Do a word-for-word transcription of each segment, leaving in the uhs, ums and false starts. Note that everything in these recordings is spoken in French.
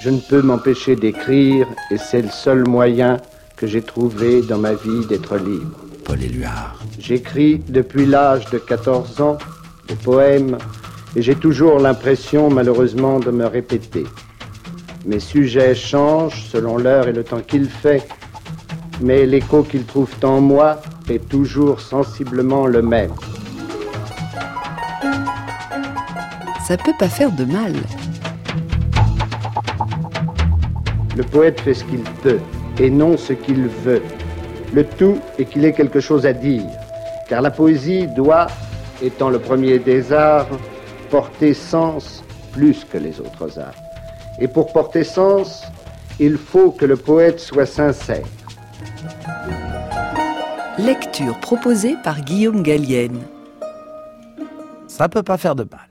Je ne peux m'empêcher d'écrire et c'est le seul moyen que j'ai trouvé dans ma vie d'être libre. Paul Éluard. J'écris depuis l'âge de quatorze ans des poèmes et j'ai toujours l'impression, malheureusement, de me répéter. Mes sujets changent selon l'heure et le temps qu'il fait, mais l'écho qu'ils trouvent en moi est toujours sensiblement le même. Ça peut pas faire de mal. Le poète fait ce qu'il peut et non ce qu'il veut. Le tout est qu'il ait quelque chose à dire, car la poésie doit, étant le premier des arts, porter sens plus que les autres arts. Et pour porter sens, il faut que le poète soit sincère. Lecture proposée par Guillaume Gallienne. Ça peut pas faire de mal.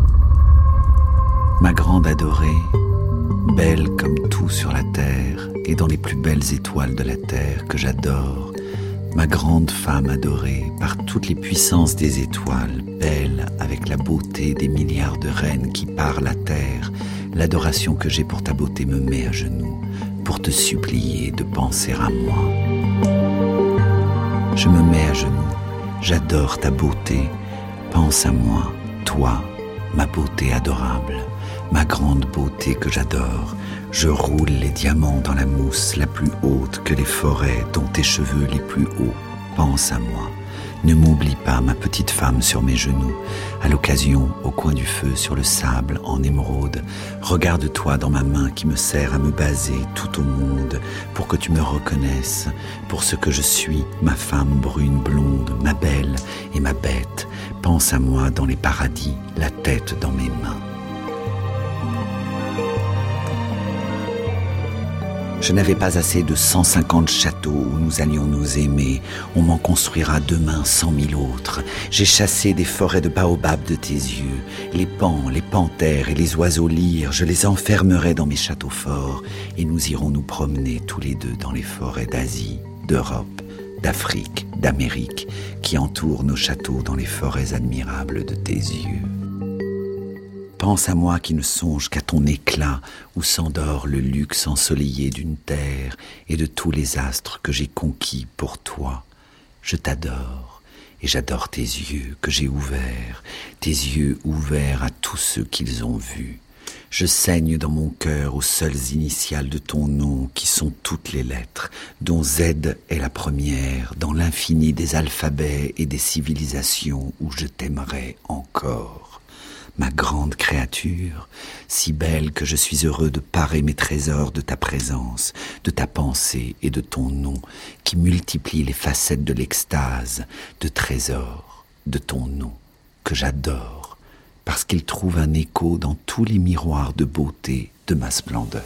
Ma grande adorée, belle comme tout sur la terre et dans les plus belles étoiles de la terre que j'adore, ma grande femme adorée par toutes les puissances des étoiles, belle avec la beauté des milliards de reines qui parent la terre, l'adoration que j'ai pour ta beauté me met à genoux pour te supplier de penser à moi. Je me mets à genoux, j'adore ta beauté, pense à moi, toi, ma beauté adorable. Ma grande beauté que j'adore, je roule les diamants dans la mousse la plus haute que les forêts dont tes cheveux les plus hauts. Pense à moi, ne m'oublie pas ma petite femme sur mes genoux, à l'occasion au coin du feu sur le sable en émeraude. Regarde-toi dans ma main qui me sert à me baser tout au monde pour que tu me reconnaisses pour ce que je suis, ma femme brune blonde, ma belle et ma bête. Pense à moi dans les paradis, la tête dans mes mains. Je n'avais pas assez de cent cinquante châteaux où nous allions nous aimer. On m'en construira demain cent mille autres. J'ai chassé des forêts de baobab de tes yeux. Les pans, les panthères et les oiseaux lyres, je les enfermerai dans mes châteaux forts. Et nous irons nous promener tous les deux dans les forêts d'Asie, d'Europe, d'Afrique, d'Amérique, qui entourent nos châteaux dans les forêts admirables de tes yeux. Pense à moi qui ne songe qu'à ton éclat où s'endort le luxe ensoleillé d'une terre et de tous les astres que j'ai conquis pour toi. Je t'adore et j'adore tes yeux que j'ai ouverts, tes yeux ouverts à tous ceux qu'ils ont vus. Je saigne dans mon cœur aux seules initiales de ton nom qui sont toutes les lettres, dont Z est la première dans l'infini des alphabets et des civilisations où je t'aimerai encore. Ma grande créature, si belle que je suis heureux de parer mes trésors de ta présence, de ta pensée et de ton nom, qui multiplie les facettes de l'extase, de trésors, de ton nom, que j'adore, parce qu'il trouve un écho dans tous les miroirs de beauté de ma splendeur.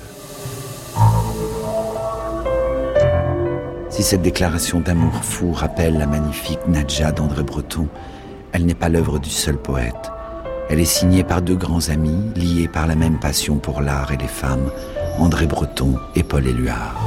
Si cette déclaration d'amour fou rappelle la magnifique Nadja d'André Breton, elle n'est pas l'œuvre du seul poète. Elle est signée par deux grands amis, liés par la même passion pour l'art et les femmes, André Breton et Paul Éluard.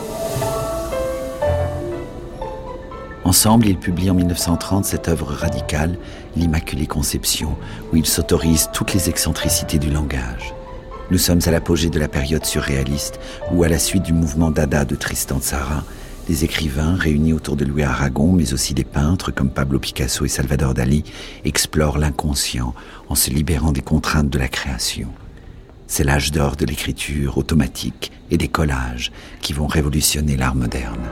Ensemble, ils publient en mille neuf cent trente cette œuvre radicale, l'Immaculée Conception, où ils s'autorisent toutes les excentricités du langage. Nous sommes à l'apogée de la période surréaliste, où à la suite du mouvement Dada de Tristan Tzara, des écrivains réunis autour de Louis Aragon, mais aussi des peintres comme Pablo Picasso et Salvador Dali, explorent l'inconscient en se libérant des contraintes de la création. C'est l'âge d'or de l'écriture automatique et des collages qui vont révolutionner l'art moderne.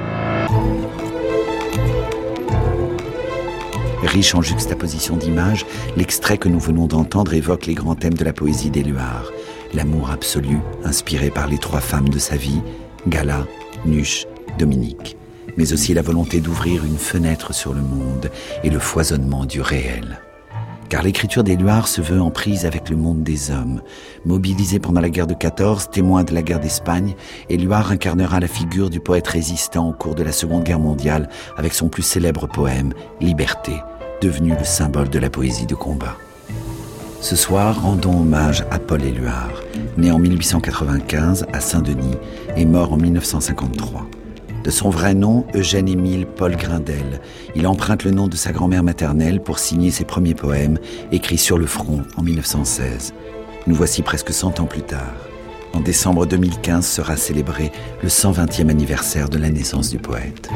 Riche en juxtaposition d'images, l'extrait que nous venons d'entendre évoque les grands thèmes de la poésie d'Éluard. L'amour absolu, inspiré par les trois femmes de sa vie, Gala, Nuche, Dominique, mais aussi la volonté d'ouvrir une fenêtre sur le monde et le foisonnement du réel. Car l'écriture d'Éluard se veut en prise avec le monde des hommes. Mobilisé pendant la guerre de quatorze, témoin de la guerre d'Espagne, Éluard incarnera la figure du poète résistant au cours de la Seconde Guerre mondiale avec son plus célèbre poème, Liberté, devenu le symbole de la poésie de combat. Ce soir, rendons hommage à Paul Éluard, né en mille huit cent quatre-vingt-quinze à Saint-Denis et mort en mille neuf cent cinquante-trois. De son vrai nom, Eugène-Émile Paul Grindel, il emprunte le nom de sa grand-mère maternelle pour signer ses premiers poèmes, écrits sur le front en mille neuf cent seize. Nous voici presque cent ans plus tard. En décembre deux mille quinze sera célébré le cent vingtième anniversaire de la naissance du poète.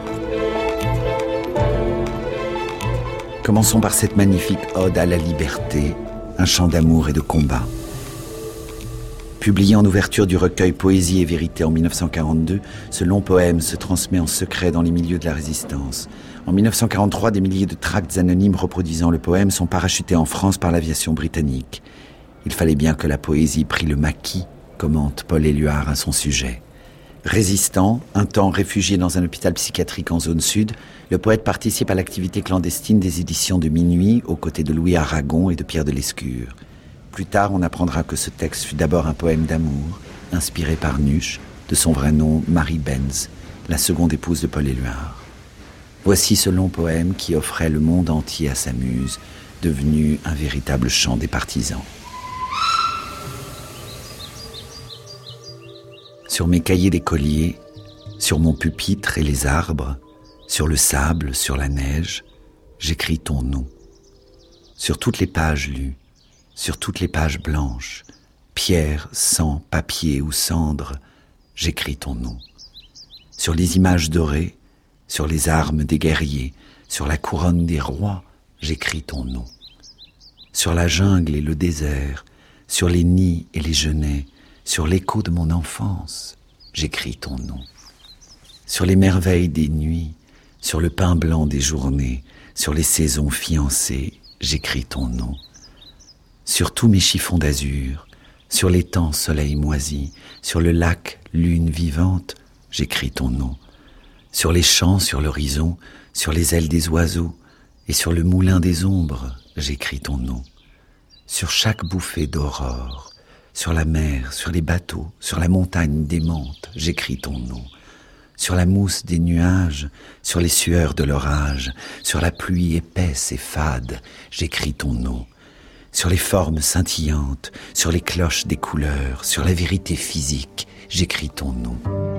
Commençons par cette magnifique ode à la liberté, un chant d'amour et de combat. Publié en ouverture du recueil Poésie et vérité en mille neuf cent quarante-deux, ce long poème se transmet en secret dans les milieux de la résistance. En mille neuf cent quarante-trois, des milliers de tracts anonymes reproduisant le poème sont parachutés en France par l'aviation britannique. Il fallait bien que la poésie prît le maquis, commente Paul Éluard à son sujet. Résistant, un temps réfugié dans un hôpital psychiatrique en zone sud, le poète participe à l'activité clandestine des éditions de Minuit aux côtés de Louis Aragon et de Pierre de Lescure. Plus tard, on apprendra que ce texte fut d'abord un poème d'amour, inspiré par Nuche, de son vrai nom Marie Benz, la seconde épouse de Paul Éluard. Voici ce long poème qui offrait le monde entier à sa muse, devenu un véritable chant des partisans. Sur mes cahiers d'écolier, sur mon pupitre et les arbres, sur le sable, sur la neige, j'écris ton nom. Sur toutes les pages lues, sur toutes les pages blanches, pierre, sang, papier ou cendre, j'écris ton nom. Sur les images dorées, sur les armes des guerriers, sur la couronne des rois, j'écris ton nom. Sur la jungle et le désert, sur les nids et les genêts, sur l'écho de mon enfance, j'écris ton nom. Sur les merveilles des nuits, sur le pain blanc des journées, sur les saisons fiancées, j'écris ton nom. Sur tous mes chiffons d'azur, sur l'étang soleil moisi, sur le lac lune vivante, j'écris ton nom. Sur les champs, sur l'horizon, sur les ailes des oiseaux, et sur le moulin des ombres, j'écris ton nom. Sur chaque bouffée d'aurore, sur la mer, sur les bateaux, sur la montagne démente, j'écris ton nom. Sur la mousse des nuages, sur les sueurs de l'orage, sur la pluie épaisse et fade, j'écris ton nom. Sur les formes scintillantes, sur les cloches des couleurs, sur la vérité physique, j'écris ton nom.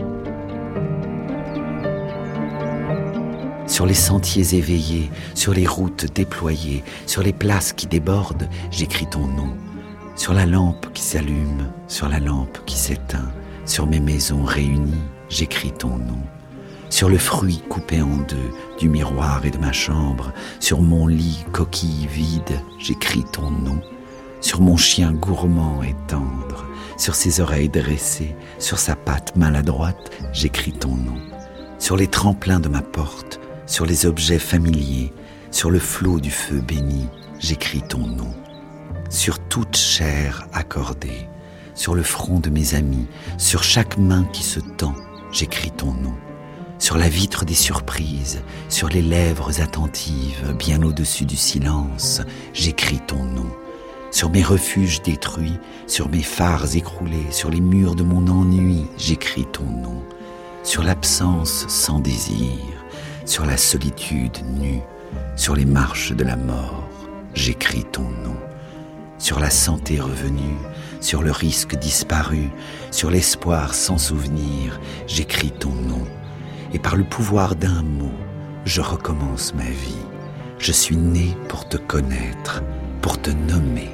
Sur les sentiers éveillés, sur les routes déployées, sur les places qui débordent, j'écris ton nom. Sur la lampe qui s'allume, sur la lampe qui s'éteint, sur mes maisons réunies, j'écris ton nom. Sur le fruit coupé en deux du miroir et de ma chambre, sur mon lit coquille vide, j'écris ton nom. Sur mon chien gourmand et tendre, sur ses oreilles dressées, sur sa patte maladroite, j'écris ton nom. Sur les tremplins de ma porte, sur les objets familiers, sur le flot du feu béni, j'écris ton nom. Sur toute chair accordée, sur le front de mes amis, sur chaque main qui se tend, j'écris ton nom. Sur la vitre des surprises, sur les lèvres attentives, bien au-dessus du silence, j'écris ton nom. Sur mes refuges détruits, sur mes phares écroulés, sur les murs de mon ennui, j'écris ton nom. Sur l'absence sans désir, sur la solitude nue, sur les marches de la mort, j'écris ton nom. Sur la santé revenue, sur le risque disparu, sur l'espoir sans souvenir, j'écris ton nom. Et par le pouvoir d'un mot, je recommence ma vie. Je suis né pour te connaître, pour te nommer.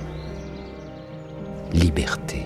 Liberté.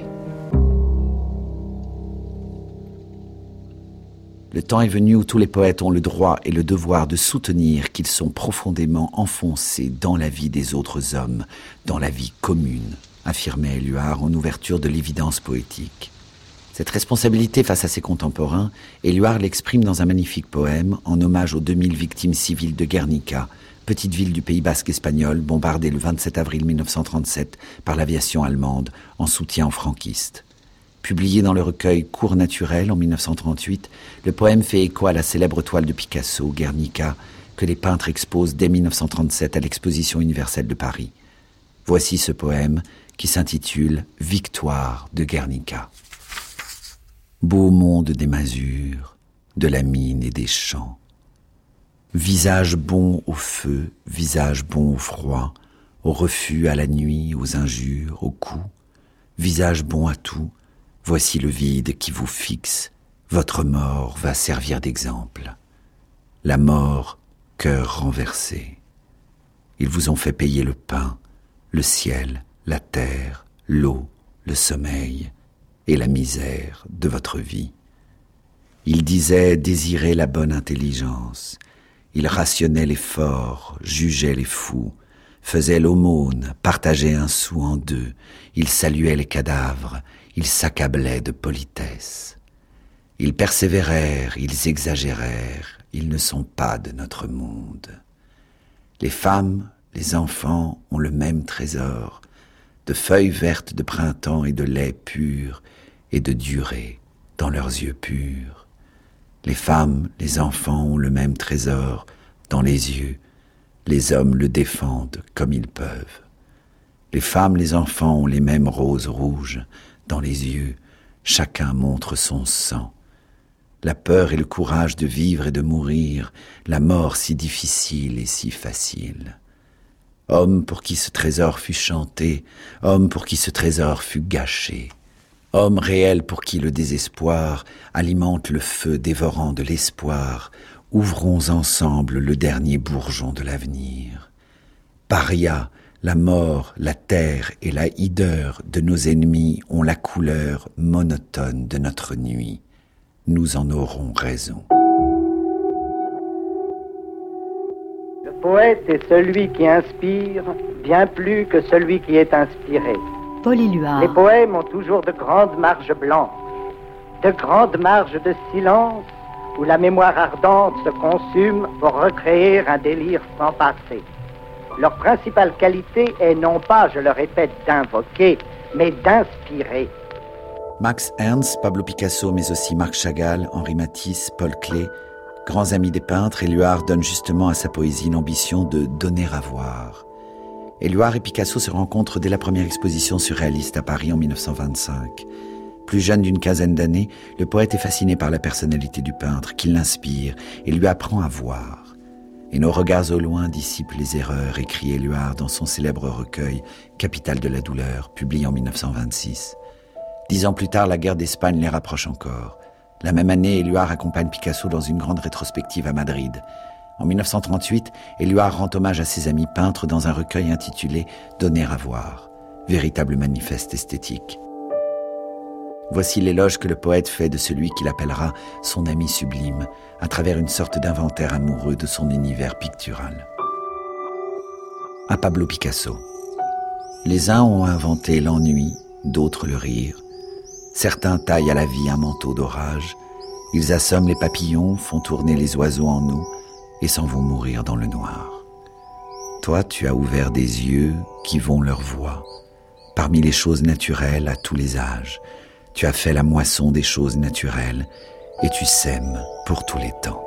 Le temps est venu où tous les poètes ont le droit et le devoir de soutenir qu'ils sont profondément enfoncés dans la vie des autres hommes, dans la vie commune, affirmait Éluard en ouverture de l'Évidence poétique. Cette responsabilité face à ses contemporains, Éluard l'exprime dans un magnifique poème en hommage aux deux mille victimes civiles de Guernica, petite ville du Pays basque espagnol bombardée le vingt-sept avril mille neuf cent trente-sept par l'aviation allemande en soutien aux franquistes. Publié dans le recueil Cours naturel en mille neuf cent trente-huit, le poème fait écho à la célèbre toile de Picasso, Guernica, que les peintres exposent dès mille neuf cent trente-sept à l'exposition universelle de Paris. Voici ce poème qui s'intitule « Victoire de Guernica ». Beau monde des masures, de la mine et des champs. Visage bon au feu, visage bon au froid, au refus, à la nuit, aux injures, aux coups. Visage bon à tout, voici le vide qui vous fixe, votre mort va servir d'exemple. La mort, cœur renversé. Ils vous ont fait payer le pain, le ciel, la terre, l'eau, le sommeil. et la misère de votre vie. Il disait désirer la bonne intelligence. Il rationnait les forts, jugeait les fous, faisait l'aumône, partageait un sou en deux. Il saluait les cadavres, ils s'accablaient de politesse. Ils persévérèrent, ils exagérèrent, ils ne sont pas de notre monde. Les femmes, les enfants ont le même trésor, de feuilles vertes de printemps et de lait pur et de durée dans leurs yeux purs. Les femmes, les enfants ont le même trésor dans les yeux, les hommes le défendent comme ils peuvent. Les femmes, les enfants ont les mêmes roses rouges dans les yeux, chacun montre son sang. La peur et le courage de vivre et de mourir, la mort si difficile et si facile. Homme pour qui ce trésor fut chanté, homme pour qui ce trésor fut gâché. Homme réel pour qui le désespoir alimente le feu dévorant de l'espoir. Ouvrons ensemble le dernier bourgeon de l'avenir. Paria, la mort, la terre et la hideur de nos ennemis ont la couleur monotone de notre nuit. Nous en aurons raison. Le poète est celui qui inspire bien plus que celui qui est inspiré. Paul Éluard. Les poèmes ont toujours de grandes marges blanches, de grandes marges de silence où la mémoire ardente se consume pour recréer un délire sans passé. Leur principale qualité est non pas, je le répète, d'invoquer, mais d'inspirer. Max Ernst, Pablo Picasso, mais aussi Marc Chagall, Henri Matisse, Paul Klee, grands amis des peintres, Éluard donne justement à sa poésie l'ambition de donner à voir. Éluard et Picasso se rencontrent dès la première exposition surréaliste à Paris en dix-neuf cent vingt-cinq. Plus jeune d'une quinzaine d'années, le poète est fasciné par la personnalité du peintre, qui l'inspire et lui apprend à voir. Et nos regards au loin dissipent les erreurs, écrit Éluard dans son célèbre recueil « Capitale de la douleur », publié en dix-neuf cent vingt-six. Dix ans plus tard, la guerre d'Espagne les rapproche encore. La même année, Éluard accompagne Picasso dans une grande rétrospective à Madrid. En dix-neuf cent trente-huit, Éluard rend hommage à ses amis peintres dans un recueil intitulé « Donner à voir », véritable manifeste esthétique. Voici l'éloge que le poète fait de celui qu'il appellera son ami sublime, à travers une sorte d'inventaire amoureux de son univers pictural. À Pablo Picasso. Les uns ont inventé l'ennui, d'autres le rire. Certains taillent à la vie un manteau d'orage. Ils assomment les papillons, font tourner les oiseaux en eau et s'en vont mourir dans le noir. Toi, tu as ouvert des yeux qui vont leur voie, parmi les choses naturelles à tous les âges. Tu as fait la moisson des choses naturelles et tu sèmes pour tous les temps.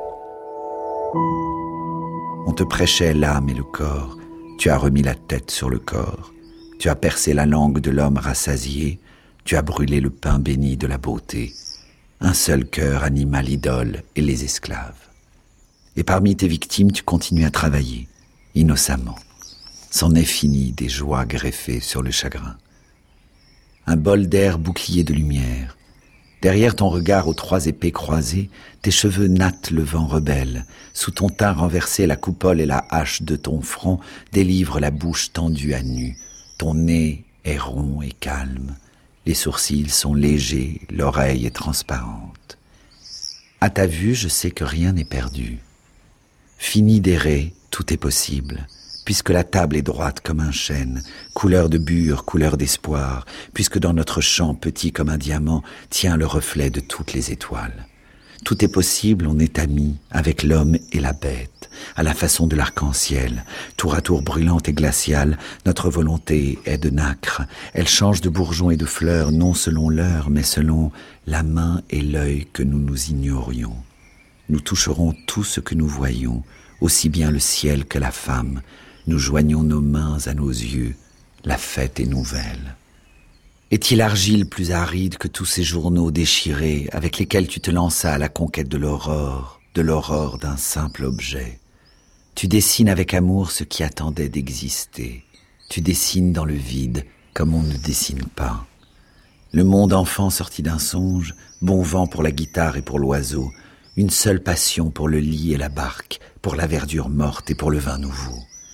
On te prêchait l'âme et le corps, tu as remis la tête sur le corps. Tu as percé la langue de l'homme rassasié, tu as brûlé le pain béni de la beauté. Un seul cœur anima l'idole et les esclaves. Et parmi tes victimes, tu continues à travailler, innocemment. C'en est fini des joies greffées sur le chagrin. Un bol d'air bouclier de lumière. Derrière ton regard aux trois épées croisées, tes cheveux nattent le vent rebelle. Sous ton teint renversé, la coupole et la hache de ton front délivrent la bouche tendue à nu. Ton nez est rond et calme. Les sourcils sont légers, l'oreille est transparente. À ta vue, je sais que rien n'est perdu. Fini d'errer, tout est possible. Puisque la table est droite comme un chêne, couleur de bure, couleur d'espoir, puisque dans notre champ, petit comme un diamant, tient le reflet de toutes les étoiles. Tout est possible, on est amis, avec l'homme et la bête, à la façon de l'arc-en-ciel, tour à tour brûlante et glaciale, notre volonté est de nacre. Elle change de bourgeons et de fleurs, non selon l'heure, mais selon la main et l'œil que nous nous ignorions. Nous toucherons tout ce que nous voyons, aussi bien le ciel que la femme. Nous joignons nos mains à nos yeux, la fête est nouvelle. Est-il argile plus aride que tous ces journaux déchirés avec lesquels tu te lanças à la conquête de l'aurore, de l'aurore d'un simple objet? Tu dessines avec amour ce qui attendait d'exister. Tu dessines dans le vide comme on ne dessine pas. Le monde enfant sorti d'un songe, bon vent pour la guitare et pour l'oiseau, une seule passion pour le lit et la barque, pour la verdure morte et pour le vin nouveau.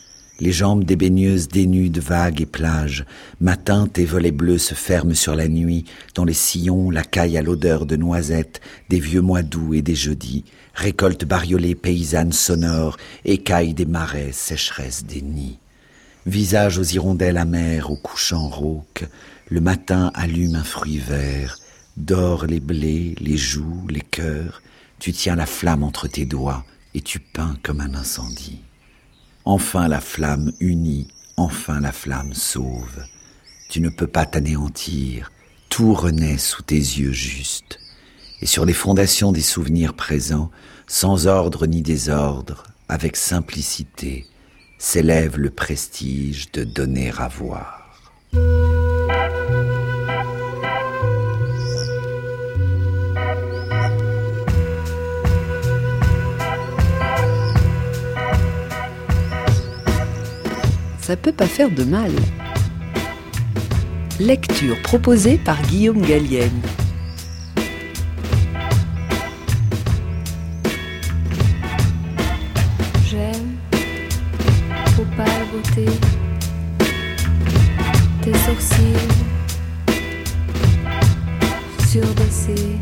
Les jambes des baigneuses dénudent vagues et plages. Matin, tes volets bleus se ferment sur la nuit. Dans les sillons, la caille à l'odeur de noisettes, des vieux mois d'août et des jeudis. Récolte bariolée paysanne sonore, écailles des marais, sécheresse des nids. Visage aux hirondelles amères, au couchant rauque. Le matin allume un fruit vert. Dore les blés, les joues, les cœurs. Tu tiens la flamme entre tes doigts et tu peins comme un incendie. Enfin la flamme unit, enfin la flamme sauve. Tu ne peux pas t'anéantir, tout renaît sous tes yeux justes. Et sur les fondations des souvenirs présents, sans ordre ni désordre, avec simplicité, s'élève le prestige de donner à voir. Ça peut pas faire de mal. Lecture proposée par Guillaume Gallienne. J'aime aux pâles beautés tes sourcils surbaissés,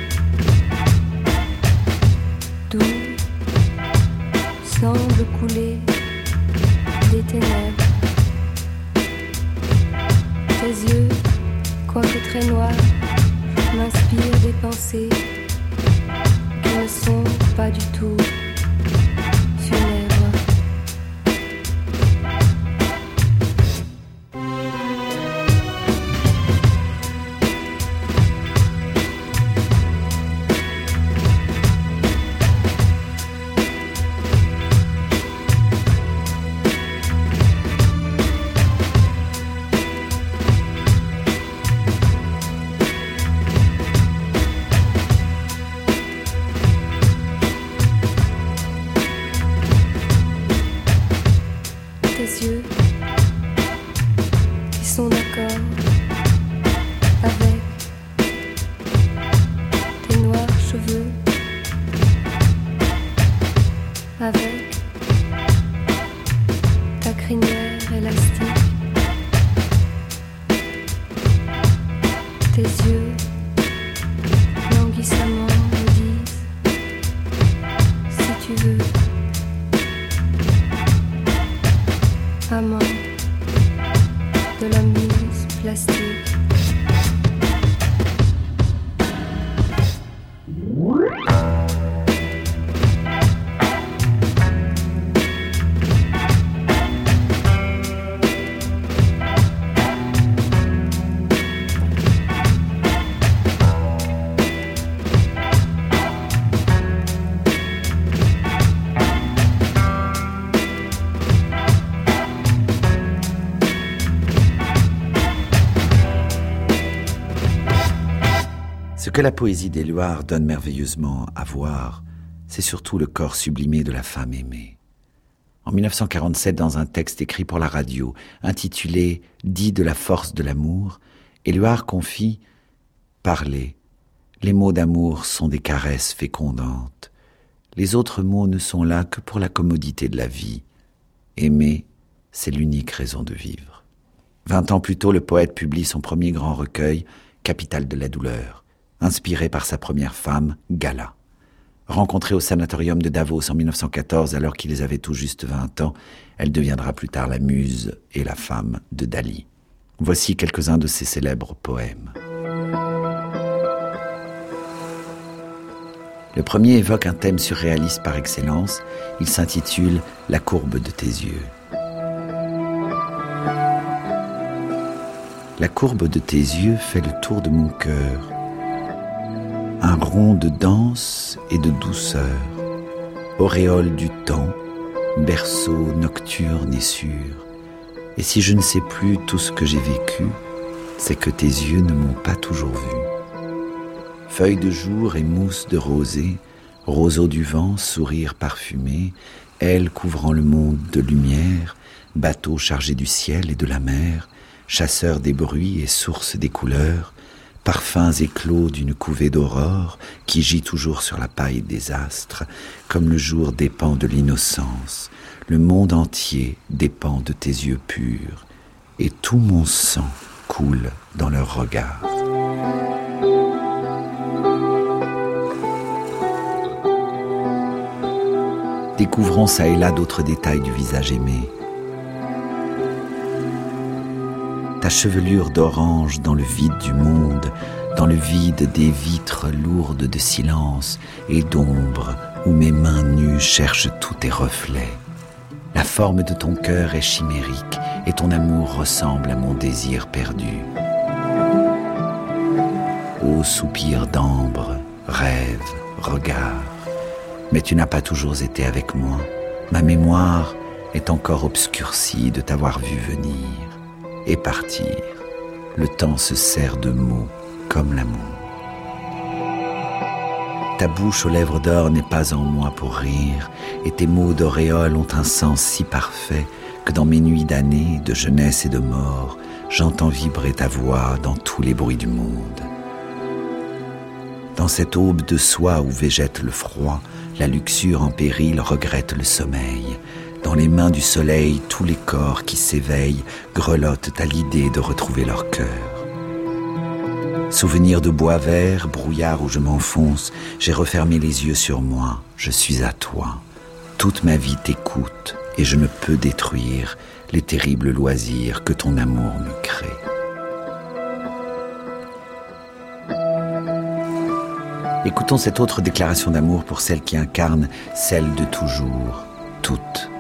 d'où semble couler des ténèbres. Tes yeux, quoique très noirs, m'inspirent des pensées qui ne sont pas du tout funèbres. Tes yeux qui sont d'accord avec tes noirs cheveux, avec ta crinière élastique, tes yeux languissamment me disent si tu veux. Amant de la muse plastique. Ce que la poésie d'Éluard donne merveilleusement à voir, c'est surtout le corps sublimé de la femme aimée. En mille neuf cent quarante-sept, dans un texte écrit pour la radio, intitulé « Dit de la force de l'amour », Éluard confie « Parler, les mots d'amour sont des caresses fécondantes. Les autres mots ne sont là que pour la commodité de la vie. Aimer, c'est l'unique raison de vivre. » Vingt ans plus tôt, le poète publie son premier grand recueil, « Capitale de la douleur », inspiré par sa première femme, Gala. Rencontrée au sanatorium de Davos en mille neuf cent quatorze, alors qu'ils avaient tout juste vingt ans, elle deviendra plus tard la muse et la femme de Dali. Voici quelques-uns de ses célèbres poèmes. Le premier évoque un thème surréaliste par excellence. Il s'intitule « La courbe de tes yeux ». La courbe de tes yeux fait le tour de mon cœur. Un rond de danse et de douceur, auréole du temps, berceau nocturne et sûr. Et si je ne sais plus tout ce que j'ai vécu, c'est que tes yeux ne m'ont pas toujours vu. Feuilles de jour et mousse de rosée, roseau du vent, sourire parfumé, ailes couvrant le monde de lumière, bateau chargé du ciel et de la mer, chasseur des bruits et source des couleurs, parfums éclos d'une couvée d'aurore qui gît toujours sur la paille des astres, comme le jour dépend de l'innocence, le monde entier dépend de tes yeux purs, et tout mon sang coule dans leurs regards. Découvrons çà et là d'autres détails du visage aimé. Ta chevelure d'orange dans le vide du monde, dans le vide des vitres lourdes de silence et d'ombre, où mes mains nues cherchent tous tes reflets. La forme de ton cœur est chimérique et ton amour ressemble à mon désir perdu. Ô soupir d'ambre, rêve, regard, mais tu n'as pas toujours été avec moi. Ma mémoire est encore obscurcie de t'avoir vu venir et partir. Le temps se sert de mots comme l'amour. Ta bouche aux lèvres d'or n'est pas en moi pour rire, et tes mots d'auréole ont un sens si parfait que dans mes nuits d'années, de jeunesse et de mort, j'entends vibrer ta voix dans tous les bruits du monde. Dans cette aube de soie où végète le froid, la luxure en péril regrette le sommeil. Dans les mains du soleil, tous les corps qui s'éveillent grelottent à l'idée de retrouver leur cœur. Souvenir de bois vert, brouillard où je m'enfonce, j'ai refermé les yeux sur moi, je suis à toi. Toute ma vie t'écoute et je ne peux détruire les terribles loisirs que ton amour me crée. Écoutons cette autre déclaration d'amour pour celle qui incarne celle de toujours, toute.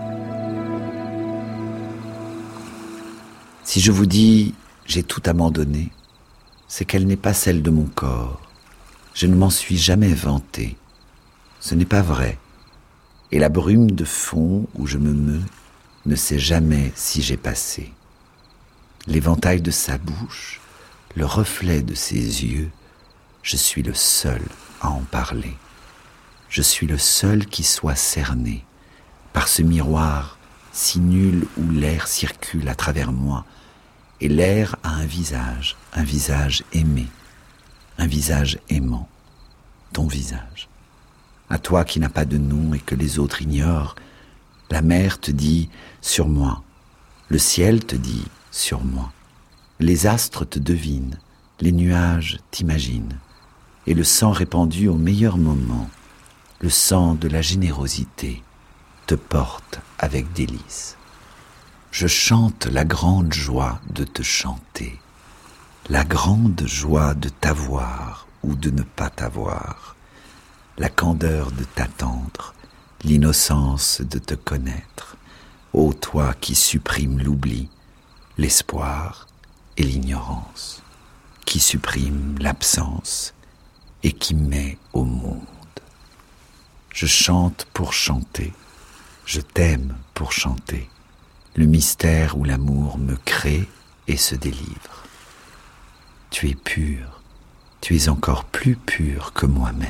Si je vous dis « j'ai tout abandonné », c'est qu'elle n'est pas celle de mon corps. Je ne m'en suis jamais vanté. Ce n'est pas vrai. Et la brume de fond où je me meus ne sait jamais si j'ai passé. L'éventail de sa bouche, le reflet de ses yeux, je suis le seul à en parler. Je suis le seul qui soit cerné par ce miroir si nul où l'air circule à travers moi. Et l'air a un visage, un visage aimé, un visage aimant, ton visage. À toi qui n'as pas de nom et que les autres ignorent, la mer te dit « sur moi », le ciel te dit « sur moi », les astres te devinent, les nuages t'imaginent, et le sang répandu au meilleur moment, le sang de la générosité, te porte avec délice. Je chante la grande joie de te chanter, la grande joie de t'avoir ou de ne pas t'avoir, la candeur de t'attendre, l'innocence de te connaître, ô toi qui supprimes l'oubli, l'espoir et l'ignorance, qui supprime l'absence et qui met au monde. Je chante pour chanter, je t'aime pour chanter, le mystère où l'amour me crée et se délivre. Tu es pur, tu es encore plus pur que moi-même.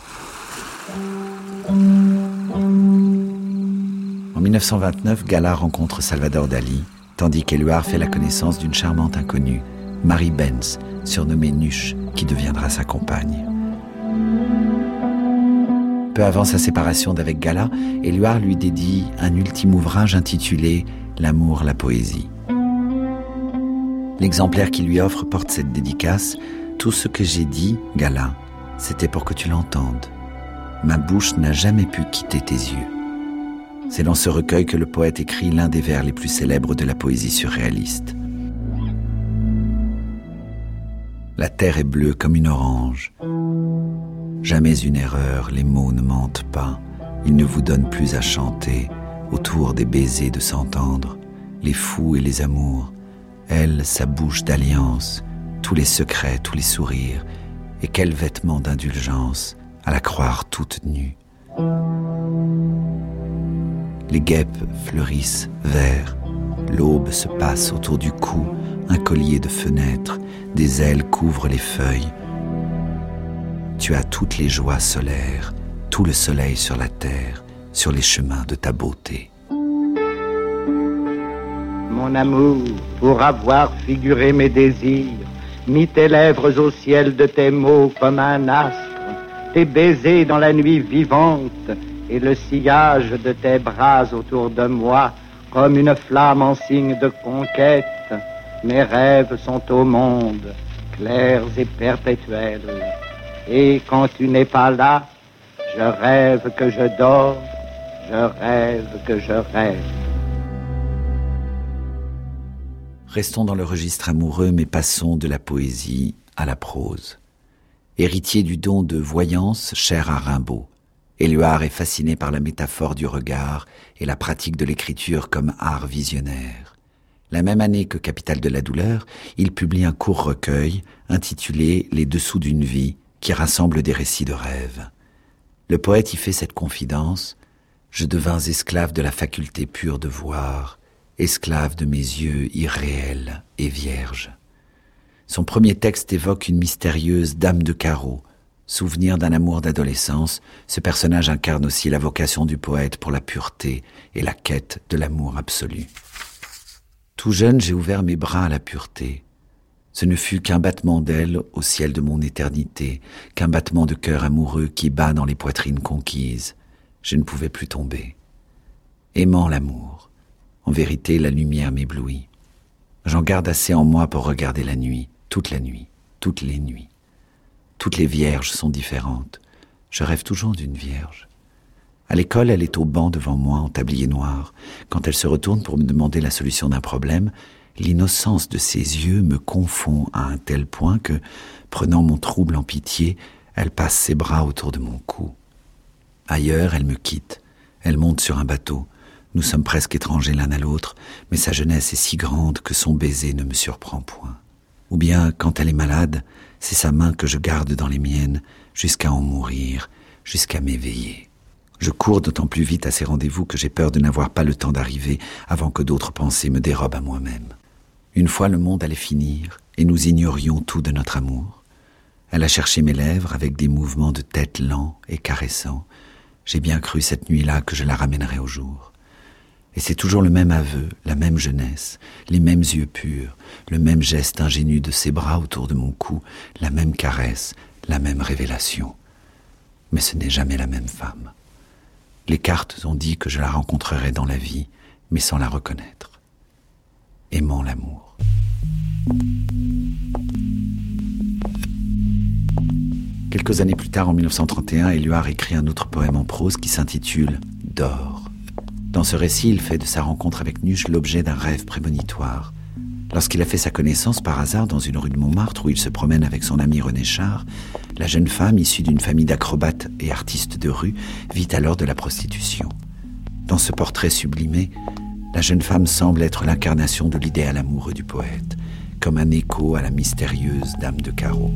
En mille neuf cent vingt-neuf, Gala rencontre Salvador Dali, tandis qu'Éluard fait la connaissance d'une charmante inconnue, Marie Benz, surnommée Nuche, qui deviendra sa compagne. Peu avant sa séparation d'avec Gala, Éluard lui dédie un ultime ouvrage intitulé « L'amour, la poésie ». L'exemplaire qu'il lui offre porte cette dédicace « Tout ce que j'ai dit, Gala, c'était pour que tu l'entendes. Ma bouche n'a jamais pu quitter tes yeux. » C'est dans ce recueil que le poète écrit l'un des vers les plus célèbres de la poésie surréaliste. La terre est bleue comme une orange. Jamais une erreur, les mots ne mentent pas. Ils ne vous donnent plus à chanter, autour des baisers de s'entendre, les fous et les amours, elle, sa bouche d'alliance, tous les secrets, tous les sourires, et quel vêtement d'indulgence, à la croire toute nue. Les guêpes fleurissent verts, l'aube se passe autour du cou, un collier de fenêtres, des ailes couvrent les feuilles. Tu as toutes les joies solaires, tout le soleil sur la terre, sur les chemins de ta beauté. Mon amour, pour avoir figuré mes désirs, mis tes lèvres au ciel de tes mots comme un astre, tes baisers dans la nuit vivante et le sillage de tes bras autour de moi comme une flamme en signe de conquête. Mes rêves sont au monde, clairs et perpétuels. Et quand tu n'es pas là, je rêve que je dors, je rêve que je rêve. Restons dans le registre amoureux, mais passons de la poésie à la prose. Héritier du don de voyance cher à Rimbaud, Éluard est fasciné par la métaphore du regard et la pratique de l'écriture comme art visionnaire. La même année que Capitale de la douleur, il publie un court recueil intitulé « Les dessous d'une vie » qui rassemble des récits de rêves. Le poète y fait cette confidence « Je devins esclave de la faculté pure de voir, esclave de mes yeux irréels et vierges. » Son premier texte évoque une mystérieuse dame de carreau. Souvenir d'un amour d'adolescence, ce personnage incarne aussi la vocation du poète pour la pureté et la quête de l'amour absolu. Tout jeune, j'ai ouvert mes bras à la pureté. Ce ne fut qu'un battement d'ailes au ciel de mon éternité, qu'un battement de cœur amoureux qui bat dans les poitrines conquises. Je ne pouvais plus tomber. Aimant l'amour, en vérité, la lumière m'éblouit. J'en garde assez en moi pour regarder la nuit, toute la nuit, toutes les nuits. Toutes les vierges sont différentes. Je rêve toujours d'une vierge. À l'école, elle est au banc devant moi en tablier noir. Quand elle se retourne pour me demander la solution d'un problème, l'innocence de ses yeux me confond à un tel point que, prenant mon trouble en pitié, elle passe ses bras autour de mon cou. Ailleurs, elle me quitte. Elle monte sur un bateau. Nous sommes presque étrangers l'un à l'autre, mais sa jeunesse est si grande que son baiser ne me surprend point. Ou bien, quand elle est malade, c'est sa main que je garde dans les miennes, jusqu'à en mourir, jusqu'à m'éveiller. Je cours d'autant plus vite à ces rendez-vous que j'ai peur de n'avoir pas le temps d'arriver avant que d'autres pensées me dérobent à moi-même. Une fois le monde allait finir, et nous ignorions tout de notre amour. Elle a cherché mes lèvres avec des mouvements de tête lents et caressants. J'ai bien cru cette nuit-là que je la ramènerais au jour. Et c'est toujours le même aveu, la même jeunesse, les mêmes yeux purs, le même geste ingénu de ses bras autour de mon cou, la même caresse, la même révélation. Mais ce n'est jamais la même femme. Les cartes ont dit que je la rencontrerais dans la vie, mais sans la reconnaître. Aimant l'amour. Quelques années plus tard, en mille neuf cent trente et un, Éluard écrit un autre poème en prose qui s'intitule « D'or ». Dans ce récit, il fait de sa rencontre avec Nuche l'objet d'un rêve prémonitoire. Lorsqu'il a fait sa connaissance par hasard dans une rue de Montmartre où il se promène avec son ami René Char, la jeune femme, issue d'une famille d'acrobates et artistes de rue, vit alors de la prostitution. Dans ce portrait sublimé, la jeune femme semble être l'incarnation de l'idéal amoureux du poète, comme un écho à la mystérieuse dame de carreau.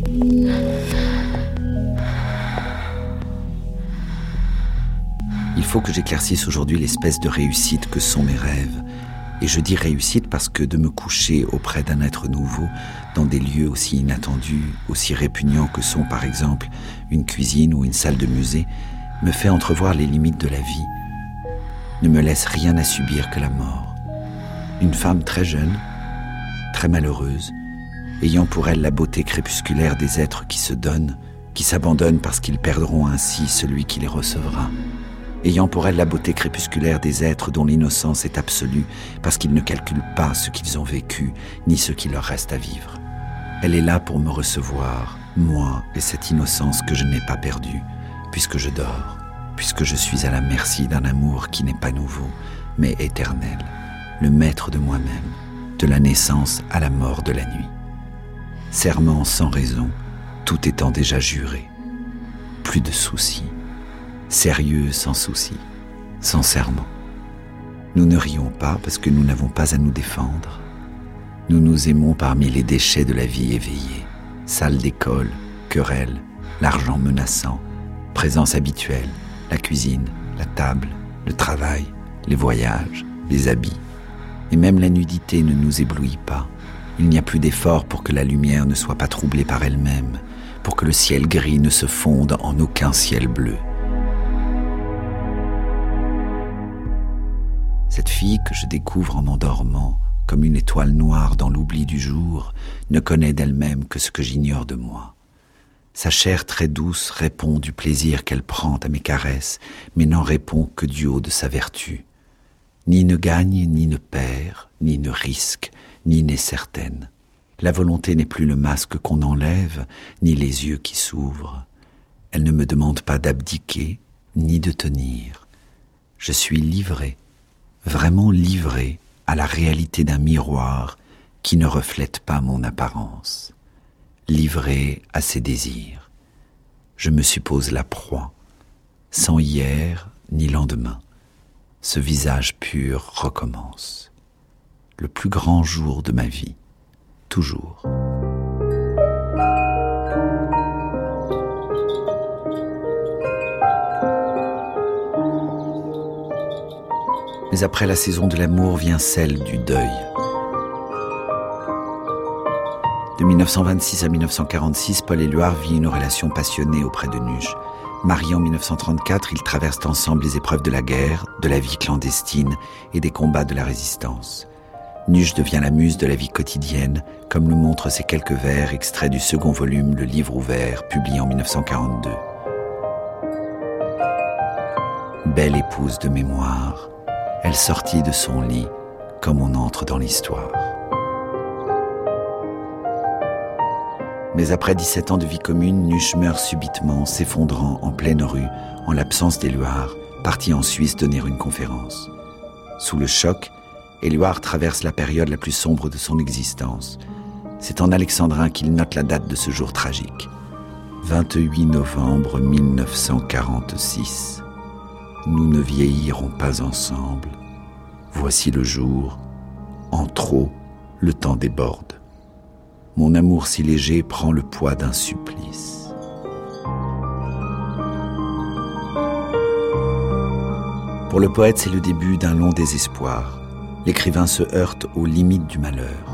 Il faut que j'éclaircisse aujourd'hui l'espèce de réussite que sont mes rêves. Et je dis réussite parce que de me coucher auprès d'un être nouveau, dans des lieux aussi inattendus, aussi répugnants que sont par exemple une cuisine ou une salle de musée, me fait entrevoir les limites de la vie, ne me laisse rien à subir que la mort. Une femme très jeune, très malheureuse, ayant pour elle la beauté crépusculaire des êtres qui se donnent, qui s'abandonnent parce qu'ils perdront ainsi celui qui les recevra. Ayant pour elle la beauté crépusculaire des êtres dont l'innocence est absolue parce qu'ils ne calculent pas ce qu'ils ont vécu ni ce qui leur reste à vivre. Elle est là pour me recevoir, moi et cette innocence que je n'ai pas perdue, puisque je dors, puisque je suis à la merci d'un amour qui n'est pas nouveau, mais éternel, le maître de moi-même, de la naissance à la mort de la nuit. Serment sans raison, tout étant déjà juré. Plus de soucis. Sérieux sans souci, sans serment. Nous ne rions pas parce que nous n'avons pas à nous défendre. Nous nous aimons parmi les déchets de la vie éveillée. Salle d'école, querelle, l'argent menaçant, présence habituelle, la cuisine, la table, le travail, les voyages, les habits. Et même la nudité ne nous éblouit pas. Il n'y a plus d'effort pour que la lumière ne soit pas troublée par elle-même, pour que le ciel gris ne se fonde en aucun ciel bleu. Cette fille que je découvre en m'endormant, comme une étoile noire dans l'oubli du jour, ne connaît d'elle-même que ce que j'ignore de moi. Sa chair très douce répond du plaisir qu'elle prend à mes caresses, mais n'en répond que du haut de sa vertu. Ni ne gagne, ni ne perd, ni ne risque, ni n'est certaine. La volonté n'est plus le masque qu'on enlève, ni les yeux qui s'ouvrent. Elle ne me demande pas d'abdiquer, ni de tenir. Je suis livré, vraiment livré à la réalité d'un miroir qui ne reflète pas mon apparence. Livré à ses désirs. Je me suppose la proie, sans hier ni lendemain. Ce visage pur recommence. Le plus grand jour de ma vie, toujours. Mais après la saison de l'amour vient celle du deuil. De mille neuf cent vingt-six à mille neuf cent quarante-six, Paul Éluard vit une relation passionnée auprès de Nuche. Mariés en mille neuf cent trente-quatre, ils traversent ensemble les épreuves de la guerre, de la vie clandestine et des combats de la résistance. Nuche devient la muse de la vie quotidienne, comme le montrent ces quelques vers extraits du second volume Le Livre ouvert, publié en mille neuf cent quarante-deux. Belle épouse de mémoire, elle sortit de son lit comme on entre dans l'histoire. Mais après dix-sept ans de vie commune, Nuche meurt subitement, s'effondrant en pleine rue, en l'absence d'Éluard, parti en Suisse donner une conférence. Sous le choc, Éluard traverse la période la plus sombre de son existence. C'est en alexandrin qu'il note la date de ce jour tragique. vingt-huit novembre mille neuf cent quarante-six. Nous ne vieillirons pas ensemble. Voici le jour. En trop, le temps déborde. Mon amour si léger prend le poids d'un supplice. Pour le poète, c'est le début d'un long désespoir. L'écrivain se heurte aux limites du malheur.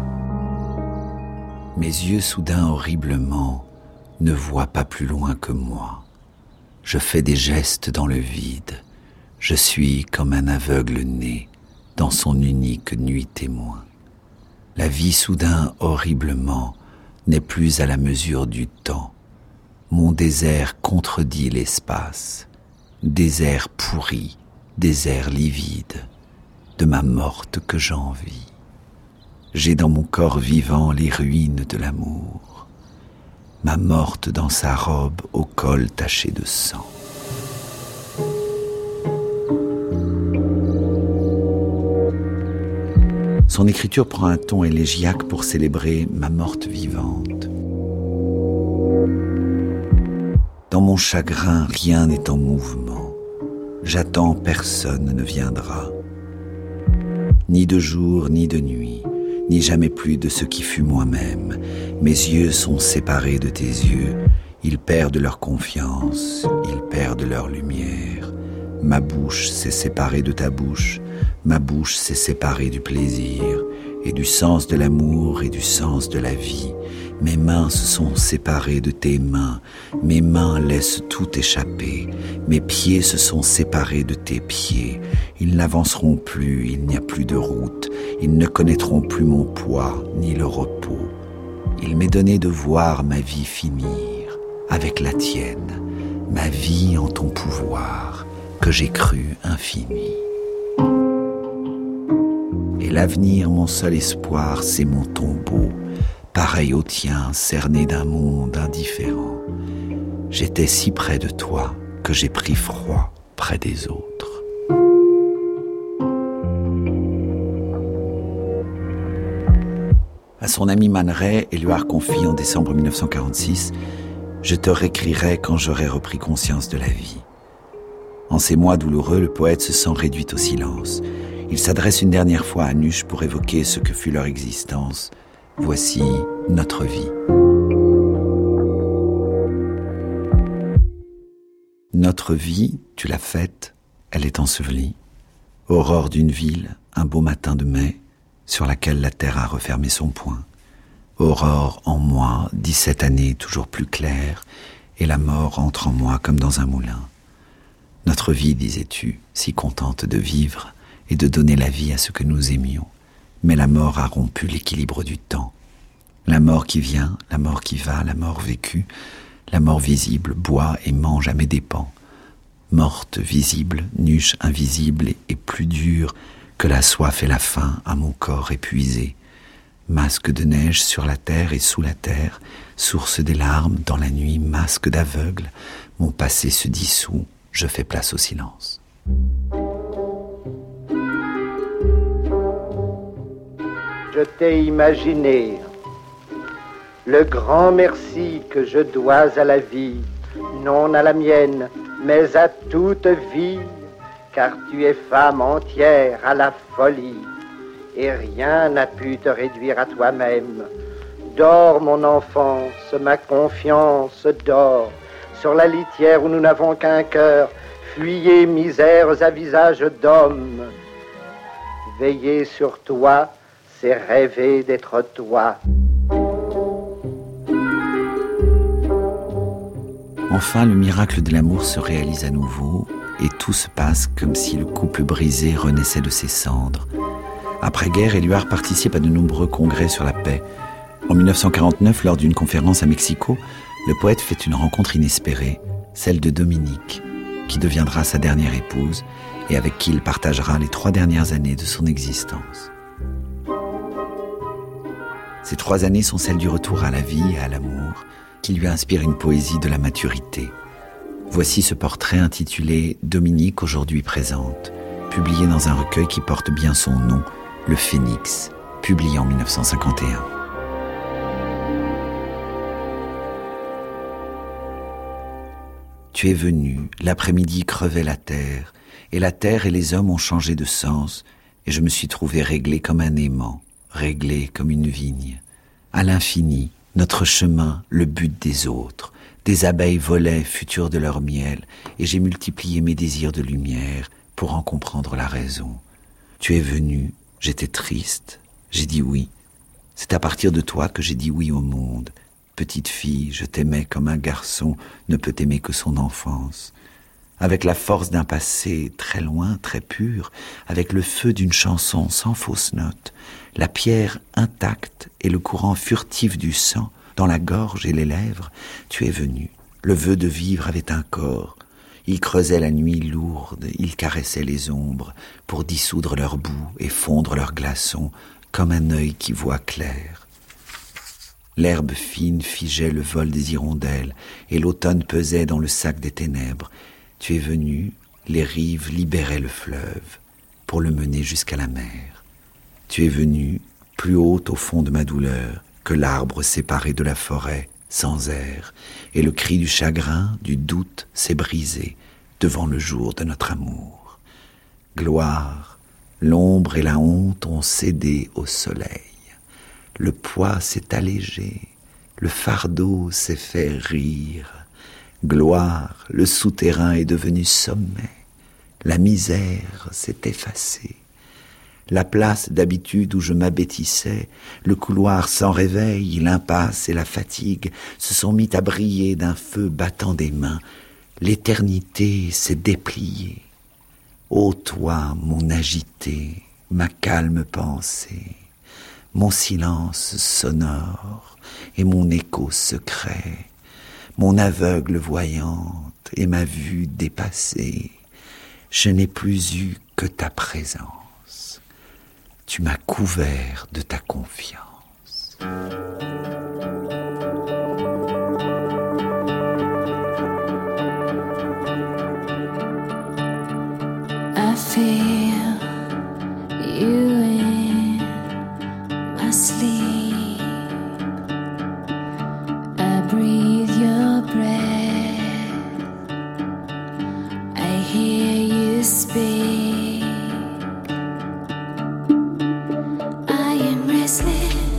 Mes yeux soudain horriblement ne voient pas plus loin que moi. Je fais des gestes dans le vide. Je suis comme un aveugle né dans son unique nuit témoin. La vie soudain horriblement n'est plus à la mesure du temps. Mon désert contredit l'espace. Désert pourri, désert livide, de ma morte que j'envie. J'ai dans mon corps vivant les ruines de l'amour. Ma morte dans sa robe au col taché de sang. Son écriture prend un ton élégiaque pour célébrer ma morte vivante. Dans mon chagrin, rien n'est en mouvement. J'attends, personne ne viendra. Ni de jour, ni de nuit, ni jamais plus de ce qui fut moi-même. Mes yeux sont séparés de tes yeux. Ils perdent leur confiance, ils perdent leur lumière. Ma bouche s'est séparée de ta bouche. Ma bouche s'est séparée du plaisir et du sens de l'amour et du sens de la vie. Mes mains se sont séparées de tes mains. Mes mains laissent tout échapper. Mes pieds se sont séparés de tes pieds. Ils n'avanceront plus, il n'y a plus de route. Ils ne connaîtront plus mon poids ni le repos. Il m'est donné de voir ma vie finir avec la tienne, ma vie en ton pouvoir que j'ai cru infinie. Et l'avenir, mon seul espoir, c'est mon tombeau, pareil au tien, cerné d'un monde indifférent. J'étais si près de toi que j'ai pris froid près des autres. À son ami Man Ray, Éluard confie en décembre mille neuf cent quarante-six « Je te réécrirai quand j'aurai repris conscience de la vie ». En ces mois douloureux, le poète se sent réduit au silence. Il s'adresse une dernière fois à Nuche pour évoquer ce que fut leur existence. Voici notre vie. Notre vie, tu l'as faite, elle est ensevelie. Aurore d'une ville, un beau matin de mai, sur laquelle la terre a refermé son poing. Aurore en moi, dix-sept années toujours plus claires, et la mort entre en moi comme dans un moulin. Notre vie, disais-tu, si contente de vivre et de donner la vie à ce que nous aimions. Mais la mort a rompu l'équilibre du temps. La mort qui vient, la mort qui va, la mort vécue, la mort visible boit et mange à mes dépens. Morte, visible, nuche invisible et plus dure que la soif et la faim à mon corps épuisé. Masque de neige sur la terre et sous la terre, source des larmes dans la nuit, masque d'aveugle, mon passé se dissout, je fais place au silence. Je t'ai imaginé, le grand merci que je dois à la vie, non à la mienne, mais à toute vie, car tu es femme entière à la folie, et rien n'a pu te réduire à toi-même. Dors, mon enfance, ma confiance dort, sur la litière où nous n'avons qu'un cœur, fuyez misères à visage d'homme. Veiller sur toi, c'est rêver d'être toi. Enfin, le miracle de l'amour se réalise à nouveau et tout se passe comme si le couple brisé renaissait de ses cendres. Après-guerre, Éluard participe à de nombreux congrès sur la paix. En mille neuf cent quarante-neuf, lors d'une conférence à Mexico, le poète fait une rencontre inespérée, celle de Dominique, qui deviendra sa dernière épouse et avec qui il partagera les trois dernières années de son existence. Ces trois années sont celles du retour à la vie et à l'amour, qui lui inspire une poésie de la maturité. Voici ce portrait intitulé « Dominique aujourd'hui présente », publié dans un recueil qui porte bien son nom, Le Phénix, publié en mille neuf cent cinquante et un. Tu es venu, l'après-midi crevait la terre, et la terre et les hommes ont changé de sens, et je me suis trouvé réglé comme un aimant, réglé comme une vigne. À l'infini, notre chemin, le but des autres. Des abeilles volaient, futures de leur miel, et j'ai multiplié mes désirs de lumière pour en comprendre la raison. Tu es venu, j'étais triste, j'ai dit oui. C'est à partir de toi que j'ai dit oui au monde. Petite fille, je t'aimais comme un garçon ne peut aimer que son enfance. Avec la force d'un passé très loin, très pur, avec le feu d'une chanson sans fausse note, la pierre intacte et le courant furtif du sang dans la gorge et les lèvres, tu es venu. Le vœu de vivre avait un corps. Il creusait la nuit lourde, il caressait les ombres pour dissoudre leur boue et fondre leurs glaçons comme un œil qui voit clair. L'herbe fine figeait le vol des hirondelles et l'automne pesait dans le sac des ténèbres. Tu es venu, les rives libéraient le fleuve pour le mener jusqu'à la mer. Tu es venu, plus haute au fond de ma douleur que l'arbre séparé de la forêt, sans air, et le cri du chagrin, du doute s'est brisé devant le jour de notre amour. Gloire, l'ombre et la honte ont cédé au soleil. Le poids s'est allégé, le fardeau s'est fait rire. Gloire, le souterrain est devenu sommet, la misère s'est effacée. La place d'habitude où je m'abêtissais, le couloir sans réveil, l'impasse et la fatigue se sont mis à briller d'un feu battant des mains. L'éternité s'est dépliée. Ô toi, mon agité, ma calme pensée, mon silence sonore et mon écho secret, mon aveugle voyante et ma vue dépassée, je n'ai plus eu que ta présence. Tu m'as couvert de ta confiance. I feel you in my sleep. I breathe your breath. I hear you speak. I am restless.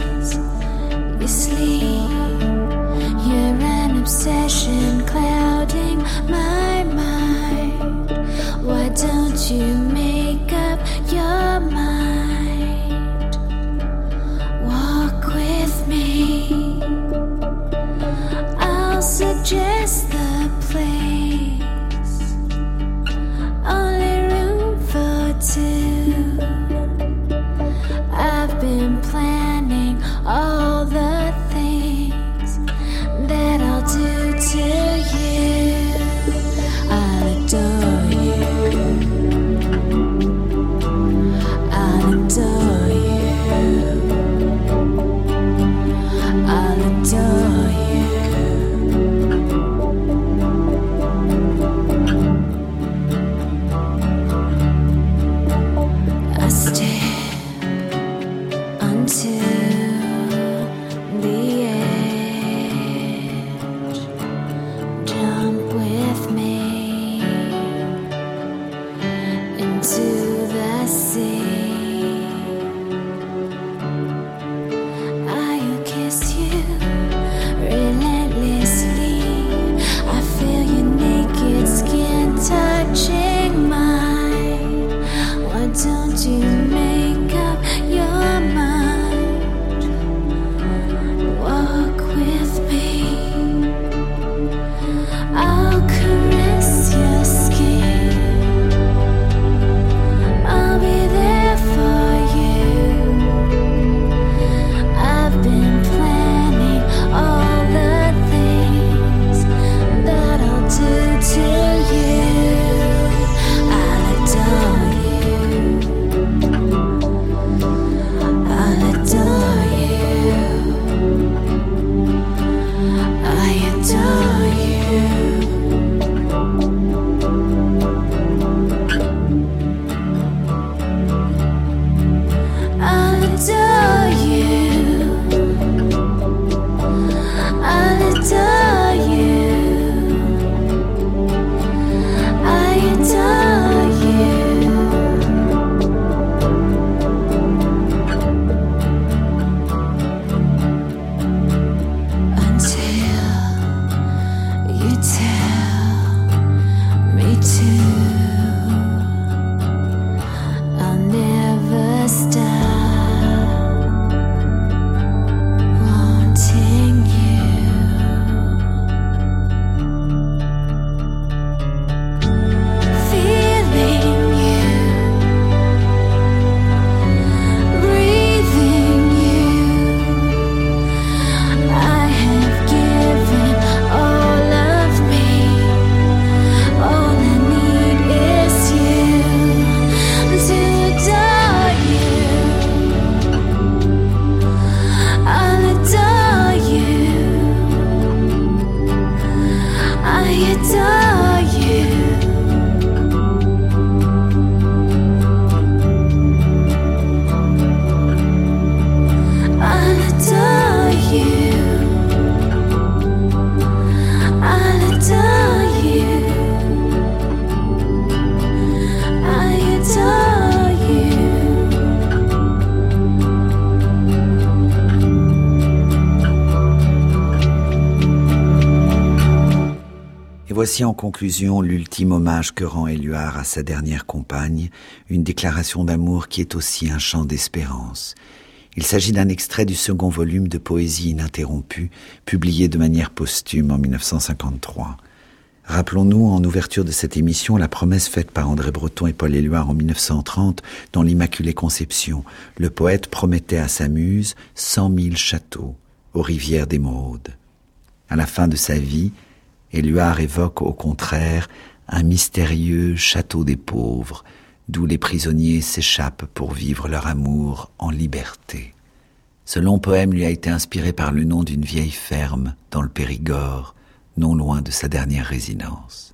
Voici en conclusion l'ultime hommage que rend Éluard à sa dernière compagne, une déclaration d'amour qui est aussi un chant d'espérance. Il s'agit d'un extrait du second volume de Poésie ininterrompue, publié de manière posthume en mille neuf cent cinquante-trois. Rappelons-nous en ouverture de cette émission la promesse faite par André Breton et Paul Éluard en mille neuf cent trente dans l'Immaculée Conception. Le poète promettait à sa muse cent mille châteaux aux rivières d'émeraude. À la fin de sa vie, Éluard évoque au contraire un mystérieux château des pauvres, d'où les prisonniers s'échappent pour vivre leur amour en liberté. Ce long poème lui a été inspiré par le nom d'une vieille ferme dans le Périgord, non loin de sa dernière résidence.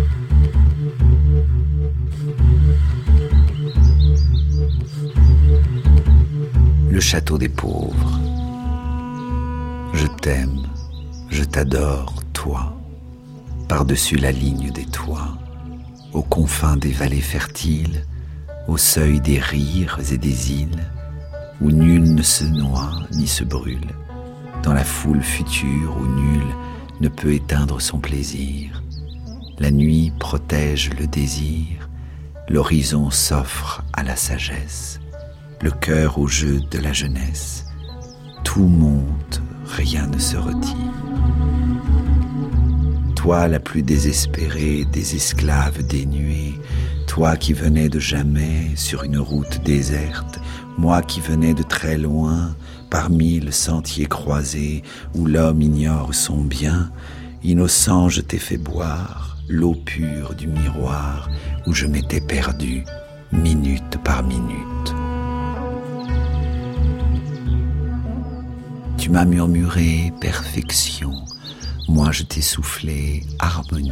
Le château des pauvres. Je t'aime, je t'adore, toi, par-dessus la ligne des toits, aux confins des vallées fertiles, au seuil des rires et des îles, où nul ne se noie ni se brûle, dans la foule future où nul ne peut éteindre son plaisir. La nuit protège le désir, l'horizon s'offre à la sagesse, le cœur au jeu de la jeunesse. Tout monte, rien ne se retire. Toi la plus désespérée des esclaves dénués, toi qui venais de jamais sur une route déserte, moi qui venais de très loin, par mille sentiers croisés, où l'homme ignore son bien, innocent je t'ai fait boire l'eau pure du miroir, où je m'étais perdu, minute par minute. Tu m'as murmuré perfection, moi je t'ai soufflé harmonie.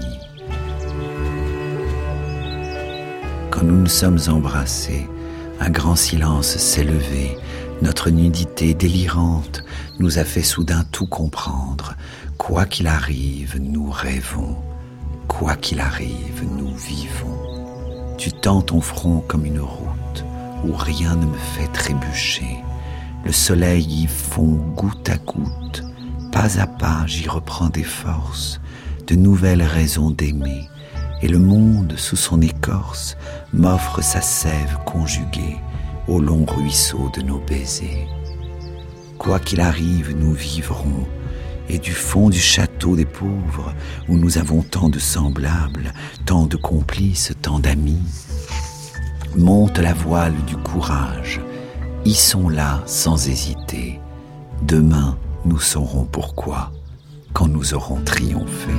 Quand nous nous sommes embrassés, un grand silence s'est levé. Notre nudité délirante nous a fait soudain tout comprendre. Quoi qu'il arrive, nous rêvons. Quoi qu'il arrive, nous vivons. Tu tends ton front comme une route où rien ne me fait trébucher. Le soleil y fond goutte à goutte. Pas à pas, j'y reprends des forces, de nouvelles raisons d'aimer. Et le monde, sous son écorce, m'offre sa sève conjuguée au long ruisseau de nos baisers. Quoi qu'il arrive, nous vivrons, et du fond du château des pauvres, où nous avons tant de semblables, tant de complices, tant d'amis, monte la voile du courage. Hissons-la sans hésiter. Demain, nous saurons pourquoi, quand nous aurons triomphé.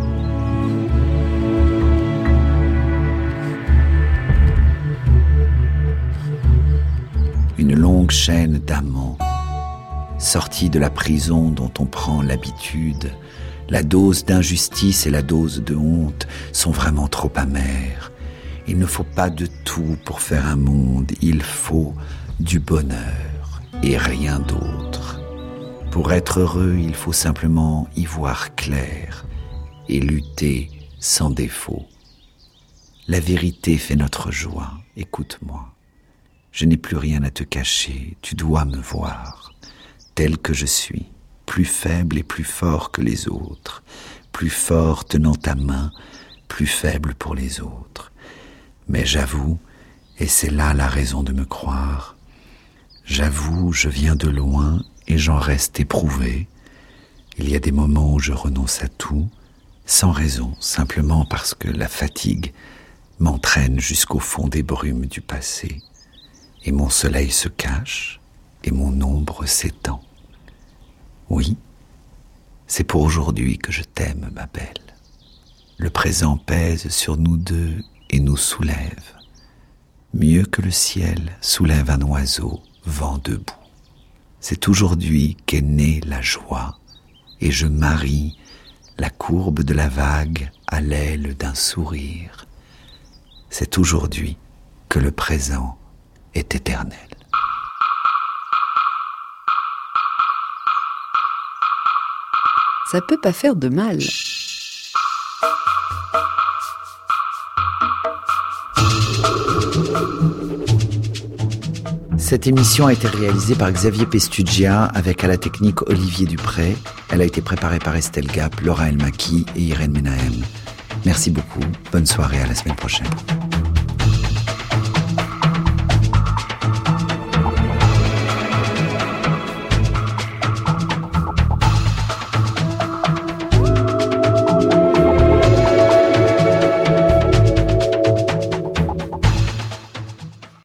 Une longue chaîne d'amants, sortis de la prison dont on prend l'habitude. La dose d'injustice et la dose de honte sont vraiment trop amères. Il ne faut pas de tout pour faire un monde, il faut du bonheur et rien d'autre. Pour être heureux, il faut simplement y voir clair et lutter sans défaut. La vérité fait notre joie, écoute-moi. Je n'ai plus rien à te cacher, tu dois me voir, tel que je suis, plus faible et plus fort que les autres, plus fort tenant ta main, plus faible pour les autres. Mais j'avoue, et c'est là la raison de me croire, j'avoue, je viens de loin et j'en reste éprouvé. Il y a des moments où je renonce à tout, sans raison, simplement parce que la fatigue m'entraîne jusqu'au fond des brumes du passé. Et mon soleil se cache, et mon ombre s'étend. Oui, c'est pour aujourd'hui que je t'aime, ma belle. Le présent pèse sur nous deux et nous soulève. Mieux que le ciel soulève un oiseau, vent debout. C'est aujourd'hui qu'est née la joie, et je marie la courbe de la vague à l'aile d'un sourire. C'est aujourd'hui que le présent est éternel. Ça peut pas faire de mal. Cette émission a été réalisée par Xavier Pestugia avec à la technique Olivier Dupré. Elle a été préparée par Estelle Gap, Laura Elmaki et Irène Menahem. Merci beaucoup. Bonne soirée, à la semaine prochaine.